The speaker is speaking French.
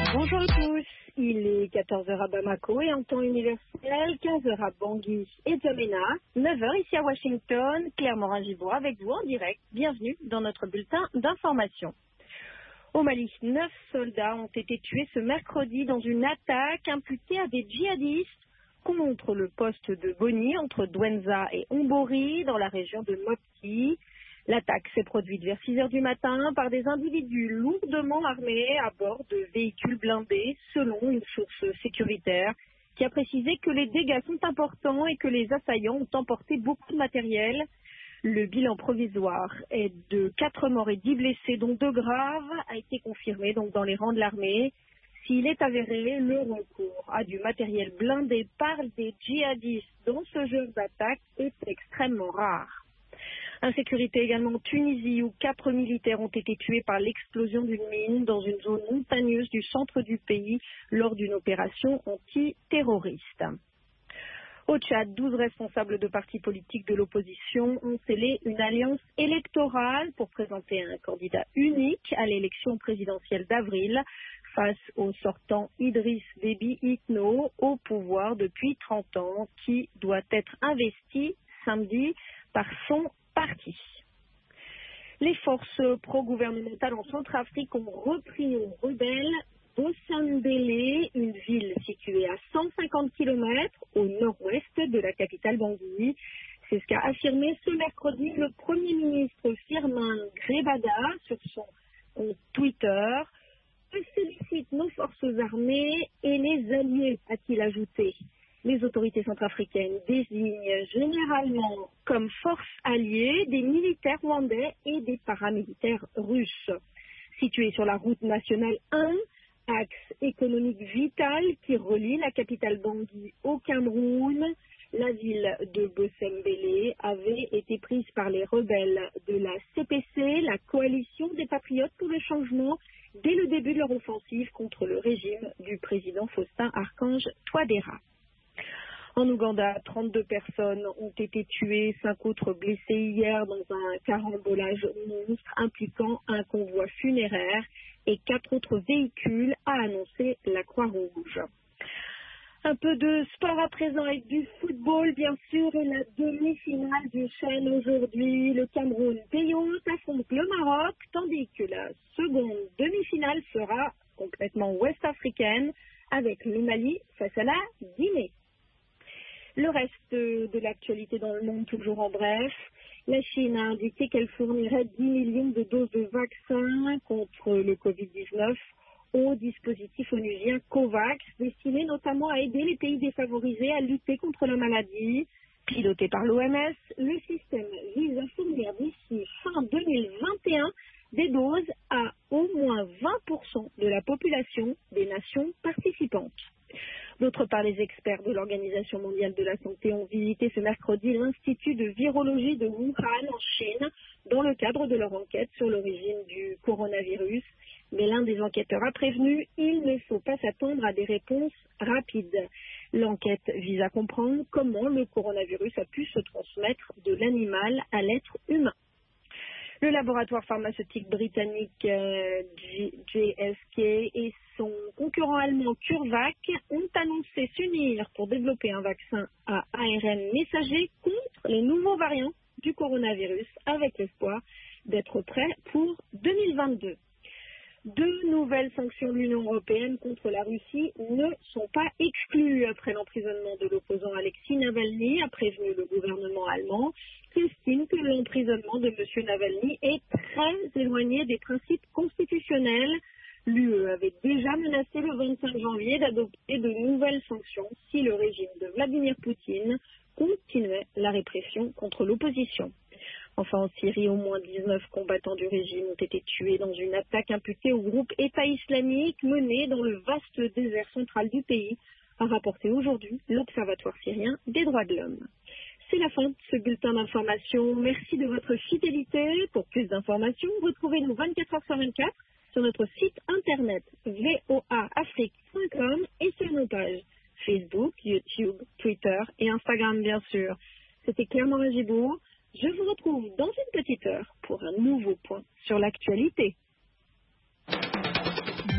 Bonjour à tous, il est 14h à Bamako et en temps universel, 15h à Bangui et Djamena, 9h ici à Washington, Claire Morin-Gibois avec vous en direct. Bienvenue dans notre bulletin d'information. Au Mali, 9 soldats ont été tués ce mercredi dans une attaque imputée à des djihadistes contre le poste de Boni entre Douenza et Ombori dans la région de Mopti. L'attaque s'est produite vers 6 heures du matin par des individus lourdement armés à bord de véhicules blindés, selon une source sécuritaire qui a précisé que les dégâts sont importants et que les assaillants ont emporté beaucoup de matériel. Le bilan provisoire est de 4 morts et 10 blessés, dont 2 graves, a été confirmé donc dans les rangs de l'armée. S'il est avéré, le recours à du matériel blindé par des djihadistes dans ce genre d'attaque est extrêmement rare. Insécurité également en Tunisie où 4 militaires ont été tués par l'explosion d'une mine dans une zone montagneuse du centre du pays lors d'une opération antiterroriste. Au Tchad, 12 responsables de partis politiques de l'opposition ont scellé une alliance électorale pour présenter un candidat unique à l'élection présidentielle d'avril face au sortant Idriss Déby Itno au pouvoir depuis 30 ans qui doit être investi samedi par son parti. Les forces pro-gouvernementales en Centrafrique ont repris aux rebelles Bossambélé, une ville située à 150 km au nord-ouest de la capitale Bangui. C'est ce qu'a affirmé ce mercredi le Premier ministre Firmin Grebada sur son compte Twitter. Je félicite nos forces armées et les alliés, a-t-il ajouté. Les autorités centrafricaines désignent généralement comme forces alliées des militaires rwandais et des paramilitaires russes. Situés sur la route nationale 1, axe économique vital qui relie la capitale Bangui au Cameroun, la ville de Bossambélé avait été prise par les rebelles de la CPC, la coalition des patriotes pour le changement, dès le début de leur offensive contre le régime du président Faustin Archange Touadéra. En Ouganda, 32 personnes ont été tuées, 5 autres blessées hier dans un carambolage monstre impliquant un convoi funéraire et 4 autres véhicules, a annoncé la Croix-Rouge. Un peu de sport à présent avec du football, bien sûr, et la demi-finale du Chêne aujourd'hui. Le Cameroun pays hôte affronte le Maroc, tandis que la seconde demi-finale sera complètement ouest-africaine avec le Mali face à la Guinée. Le reste de l'actualité dans le monde, toujours en bref. La Chine a indiqué qu'elle fournirait 10 millions de doses de vaccins contre le Covid-19 au dispositif onusien COVAX, destiné notamment à aider les pays défavorisés à lutter contre la maladie. Piloté par l'OMS, le système vise à fournir d'ici fin 2021 des doses à au moins 20% de la population des nations participantes. D'autre part, les experts de l'Organisation mondiale de la santé ont visité ce mercredi l'Institut de virologie de Wuhan en Chine dans le cadre de leur enquête sur l'origine du coronavirus. Mais l'un des enquêteurs a prévenu, il ne faut pas s'attendre à des réponses rapides. L'enquête vise à comprendre comment le coronavirus a pu se transmettre de l'animal à l'être humain. Le laboratoire pharmaceutique britannique GSK et son concurrent allemand CureVac ont annoncé s'unir pour développer un vaccin à ARN messager contre les nouveaux variants du coronavirus avec l'espoir d'être prêt pour 2022. 2 nouvelles sanctions de l'Union européenne contre la Russie ne sont pas exclues après l'emprisonnement de l'opposant Alexis Navalny, a prévenu le gouvernement allemand, qui estime que l'emprisonnement de M. Navalny est très éloigné des principes constitutionnels. L'UE avait déjà menacé le 25 janvier d'adopter de nouvelles sanctions si le régime de Vladimir Poutine continuait la répression contre l'opposition. Enfin, en Syrie, au moins 19 combattants du régime ont été tués dans une attaque imputée au groupe État islamique menée dans le vaste désert central du pays, a rapporté aujourd'hui l'Observatoire syrien des droits de l'homme. C'est la fin de ce bulletin d'information. Merci de votre fidélité. Pour plus d'informations, retrouvez-nous 24 heures sur 24 sur notre site internet voaafrique.com et sur nos pages Facebook, YouTube, Twitter et Instagram, bien sûr. C'était Claire Morin-Gibois. Je vous retrouve dans une petite heure pour un nouveau point sur l'actualité.